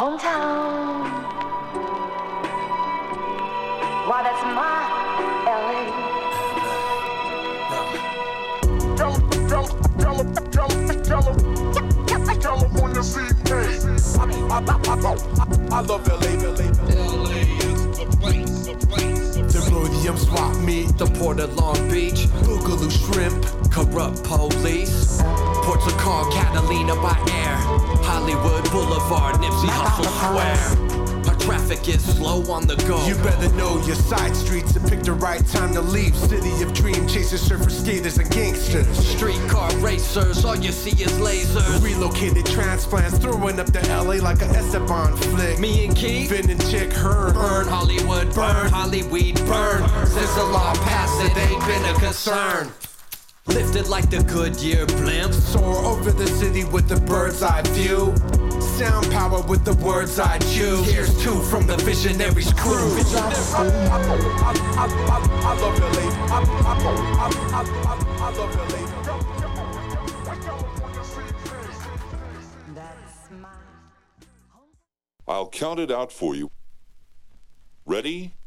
hometown. Why, that's my LA. California CK. I love LA. LA is the place. The Rhodium swap meet, the Port of Long Beach, Boogaloo shrimp, corrupt police, Ports of Call, Catalina by air, Hollywood Boulevard, Nipsey Hussle Square. Our traffic is slow on the go. You better know your side streets and pick the right time to leave. City of dream chasers, surfers, skaters, and gangsters. Streetcar racers, all you see is lasers. Relocated transplants, throwing up to LA like a Esteban flick. Me and Keith, Vin and Chick Hearn. Burn Hollywood, burn Hollyweed, burn. Since the law passed, it ain't been a concern. Lifted like the Goodyear blimp. Soar over the city with the bird's eye view. Sound power with the words I choose. Here's two from the Visionaries crew. I love LA. I love LA. That's my I'll count it out for you. Ready?